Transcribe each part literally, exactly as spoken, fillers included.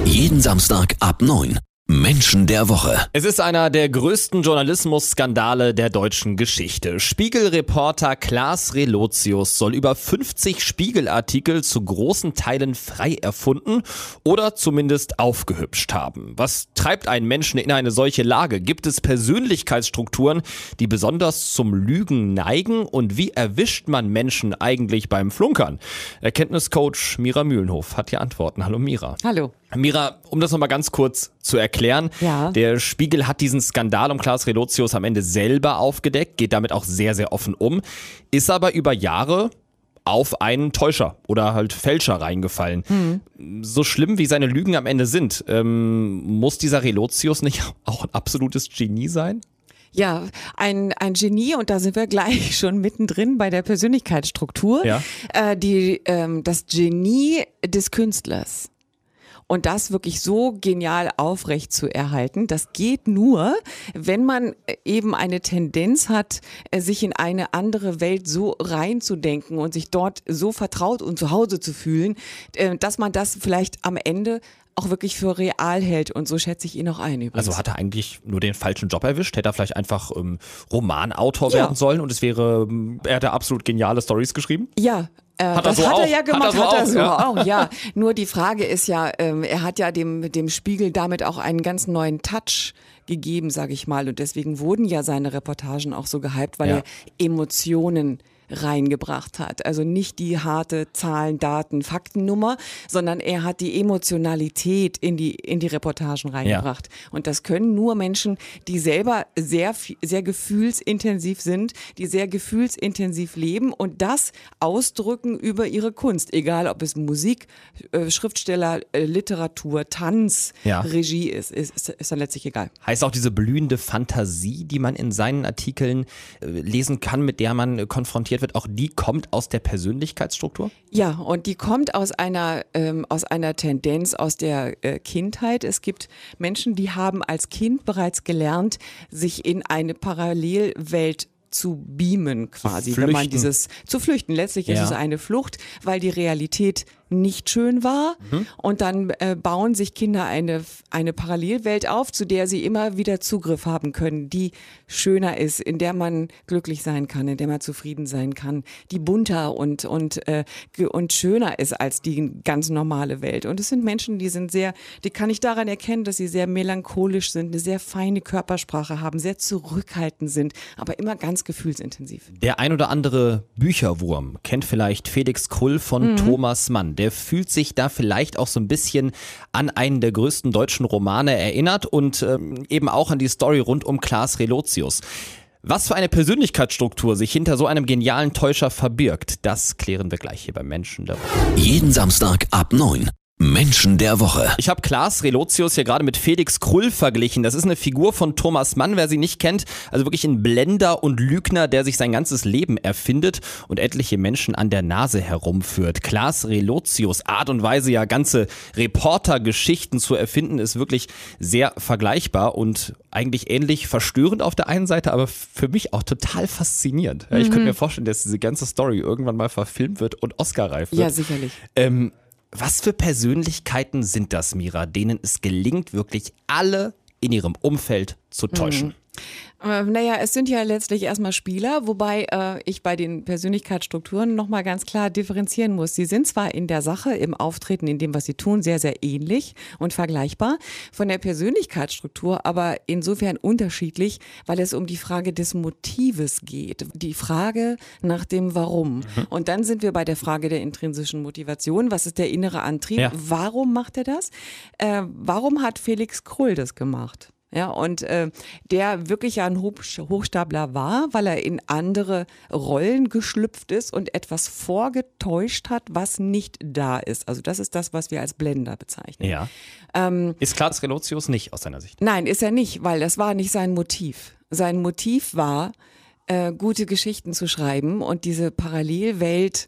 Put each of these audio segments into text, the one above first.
Jeden Samstag ab neun. Menschen der Woche. Es ist einer der größten Journalismusskandale der deutschen Geschichte. Spiegel-Reporter Klaas Relotius soll über fünfzig Spiegelartikel zu großen Teilen frei erfunden oder zumindest aufgehübscht haben. Was treibt einen Menschen in eine solche Lage? Gibt es Persönlichkeitsstrukturen, die besonders zum Lügen neigen? Und wie erwischt man Menschen eigentlich beim Flunkern? Erkenntniscoach Mira Mühlenhof hat hier Antworten. Hallo Mira. Hallo. Mira, um das nochmal ganz kurz zu erklären, ja. Der Spiegel hat diesen Skandal um Klaas Relotius am Ende selber aufgedeckt, geht damit auch sehr, sehr offen um, ist aber über Jahre auf einen Täuscher oder halt Fälscher reingefallen. Mhm. So schlimm wie seine Lügen am Ende sind, ähm, muss dieser Relotius nicht auch ein absolutes Genie sein? Ja, ein, ein Genie, und da sind wir gleich schon mittendrin bei der Persönlichkeitsstruktur, Ja. äh, die, ähm, das Genie des Künstlers. Und das wirklich so genial aufrecht zu erhalten, das geht nur, wenn man eben eine Tendenz hat, sich in eine andere Welt so reinzudenken und sich dort so vertraut und zu Hause zu fühlen, dass man das vielleicht am Ende auch wirklich für real hält, und so schätze ich ihn auch ein übrigens. Also hat er eigentlich nur den falschen Job erwischt? Hätte er vielleicht einfach ähm, Romanautor Ja. werden sollen und es wäre, ähm, er hätte absolut geniale Storys geschrieben? Ja. Äh, Hat er das so hat auch? er ja gemacht, Hat er so hat er auch, so ja. auch, ja. Nur die Frage ist ja, ähm, er hat ja dem, dem Spiegel damit auch einen ganz neuen Touch gegeben, sage ich mal. Und deswegen wurden ja seine Reportagen auch so gehypt, weil Ja. er Emotionen reingebracht hat. Also nicht die harte Zahlen, Daten, Faktennummer, sondern er hat die Emotionalität in die, in die Reportagen reingebracht. Ja. Und das können nur Menschen, die selber sehr, sehr gefühlsintensiv sind, die sehr gefühlsintensiv leben und das ausdrücken über ihre Kunst. Egal, ob es Musik, äh, Schriftsteller, äh, Literatur, Tanz, Ja. Regie ist, ist, ist, ist dann letztlich egal. Heißt auch diese blühende Fantasie, die man in seinen Artikeln äh, lesen kann, mit der man äh, konfrontiert wird, auch die kommt aus der Persönlichkeitsstruktur? Ja, und die kommt aus einer, ähm, aus einer Tendenz aus der äh, Kindheit. Es gibt Menschen, die haben als Kind bereits gelernt, sich in eine Parallelwelt zu beamen quasi, Zu wenn man flüchten. dieses, zu flüchten. Letztlich ist Ja. es eine Flucht, weil die Realität nicht schön war, Mhm. und dann äh, bauen sich Kinder eine, eine Parallelwelt auf, zu der sie immer wieder Zugriff haben können, die schöner ist, in der man glücklich sein kann, in der man zufrieden sein kann, die bunter und, und, äh, ge- und schöner ist als die ganz normale Welt. Und es sind Menschen, die sind sehr, die kann ich daran erkennen, dass sie sehr melancholisch sind, eine sehr feine Körpersprache haben, sehr zurückhaltend sind, aber immer ganz gefühlsintensiv. Der ein oder andere Bücherwurm kennt vielleicht Felix Krull von Mhm. Thomas Mann. Der fühlt sich da vielleicht auch so ein bisschen an einen der größten deutschen Romane erinnert und ähm, eben auch an die Story rund um Klaas Relotius. Was für eine Persönlichkeitsstruktur sich hinter so einem genialen Täuscher verbirgt, das klären wir gleich hier beim Menschen der Woche. Jeden Samstag ab neun. Menschen der Woche. Ich habe Klaas Relotius hier gerade mit Felix Krull verglichen. Das ist eine Figur von Thomas Mann, wer sie nicht kennt. Also wirklich ein Blender und Lügner, der sich sein ganzes Leben erfindet und etliche Menschen an der Nase herumführt. Klaas Relotius' Art und Weise, ja ganze Reportergeschichten zu erfinden, ist wirklich sehr vergleichbar und eigentlich ähnlich verstörend auf der einen Seite, aber für mich auch total faszinierend. Ja, ich könnte mir vorstellen, dass diese ganze Story irgendwann mal verfilmt wird und Oscar-reif wird. Ja, sicherlich. Ähm, Was für Persönlichkeiten sind das, Mira, denen es gelingt, wirklich alle in ihrem Umfeld zu täuschen? Äh, naja, es sind ja letztlich erstmal Spieler, wobei äh, ich bei den Persönlichkeitsstrukturen nochmal ganz klar differenzieren muss. Sie sind zwar in der Sache, im Auftreten, in dem, was sie tun, sehr, sehr ähnlich und vergleichbar von der Persönlichkeitsstruktur, aber insofern unterschiedlich, weil es um die Frage des Motives geht. Die Frage nach dem Warum. Mhm. Und dann sind wir bei der Frage der intrinsischen Motivation. Was ist der innere Antrieb? Ja. Warum macht er das? Äh, warum hat Felix Krull das gemacht? Ja, und äh, der wirklich ja ein Hochstapler war, weil er in andere Rollen geschlüpft ist und etwas vorgetäuscht hat, was nicht da ist. Also das ist das, was wir als Blender bezeichnen. Ja. Ähm, Ist Klaas Relotius nicht aus seiner Sicht? nein, ist er nicht, weil das war nicht sein Motiv. Sein Motiv war, äh, gute Geschichten zu schreiben und diese Parallelwelt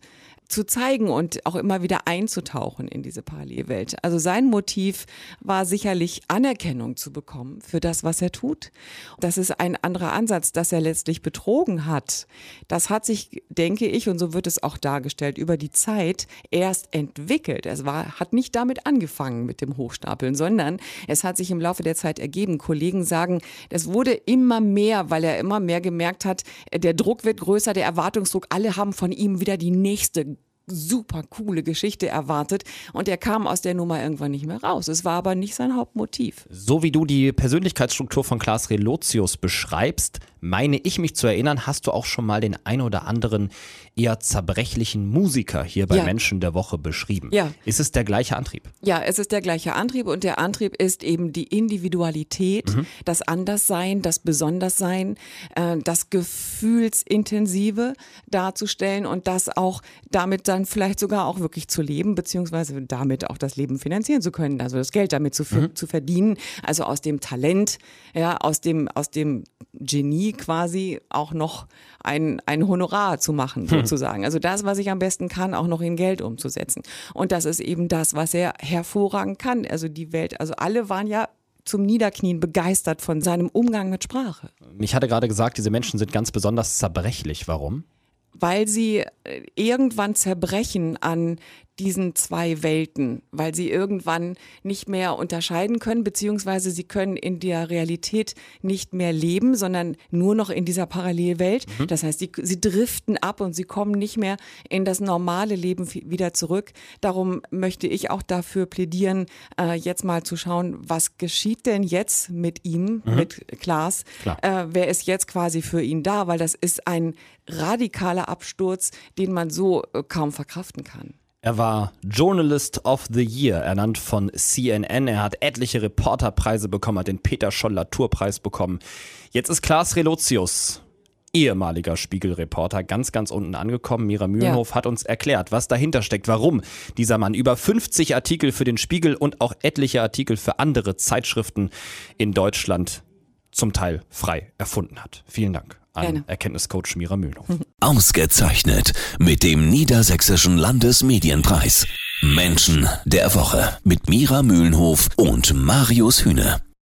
zu zeigen und auch immer wieder einzutauchen in diese Parallelwelt. Also sein Motiv war sicherlich Anerkennung zu bekommen für das, was er tut. Das ist ein anderer Ansatz, dass er letztlich betrogen hat. Das hat sich, denke ich, und so wird es auch dargestellt, über die Zeit erst entwickelt. Es war, hat nicht damit angefangen mit dem Hochstapeln, sondern es hat sich im Laufe der Zeit ergeben. Kollegen sagen, es wurde immer mehr, weil er immer mehr gemerkt hat, der Druck wird größer, der Erwartungsdruck, alle haben von ihm wieder die nächste super coole Geschichte erwartet und er kam aus der Nummer irgendwann nicht mehr raus. Es war aber nicht sein Hauptmotiv. So wie du die Persönlichkeitsstruktur von Klaas Relotius beschreibst, meine ich mich zu erinnern, hast du auch schon mal den ein oder anderen eher zerbrechlichen Musiker hier bei Ja. Menschen der Woche beschrieben. Ja. Ist es der gleiche Antrieb? Ja, es ist der gleiche Antrieb und der Antrieb ist eben die Individualität, Mhm. das Anderssein, das Besonderssein, äh, das Gefühlsintensive darzustellen und das auch damit dann vielleicht sogar auch wirklich zu leben, beziehungsweise damit auch das Leben finanzieren zu können, also das Geld damit zu, Mhm. zu verdienen, also aus dem Talent, ja, aus dem, aus dem Genie quasi auch noch ein, ein Honorar zu machen, sozusagen. Also das, was ich am besten kann, auch noch in Geld umzusetzen. Und das ist eben das, was er hervorragend kann. Also die Welt, also alle waren ja zum Niederknien begeistert von seinem Umgang mit Sprache. Ich hatte gerade gesagt, diese Menschen sind ganz besonders zerbrechlich. Warum? Weil sie äh, irgendwann zerbrechen an diesen zwei Welten, weil sie irgendwann nicht mehr unterscheiden können, beziehungsweise sie können in der Realität nicht mehr leben, sondern nur noch in dieser Parallelwelt. Mhm. Das heißt, sie, sie driften ab und sie kommen nicht mehr in das normale Leben wieder zurück. Darum möchte ich auch dafür plädieren, äh, jetzt mal zu schauen, was geschieht denn jetzt mit ihm, mhm. mit Klaas? Äh, wer ist jetzt quasi für ihn da? Weil das ist ein radikaler Absturz, den man so äh, kaum verkraften kann. Er war Journalist of the Year, ernannt von C N N. Er hat etliche Reporterpreise bekommen, hat den Peter-Scholl-Latour-Preis bekommen. Jetzt ist Klaas Relotius, ehemaliger Spiegel-Reporter, ganz, ganz unten angekommen. Mira Mühlenhof ja. hat uns erklärt, was dahinter steckt, warum dieser Mann über fünfzig Artikel für den Spiegel und auch etliche Artikel für andere Zeitschriften in Deutschland zum Teil frei erfunden hat. Vielen Dank an Gerne. Erkenntniscoach Mira Mühlenhof. Ausgezeichnet mit dem Niedersächsischen Landesmedienpreis. Menschen der Woche mit Mira Mühlenhof und Marius Hühne.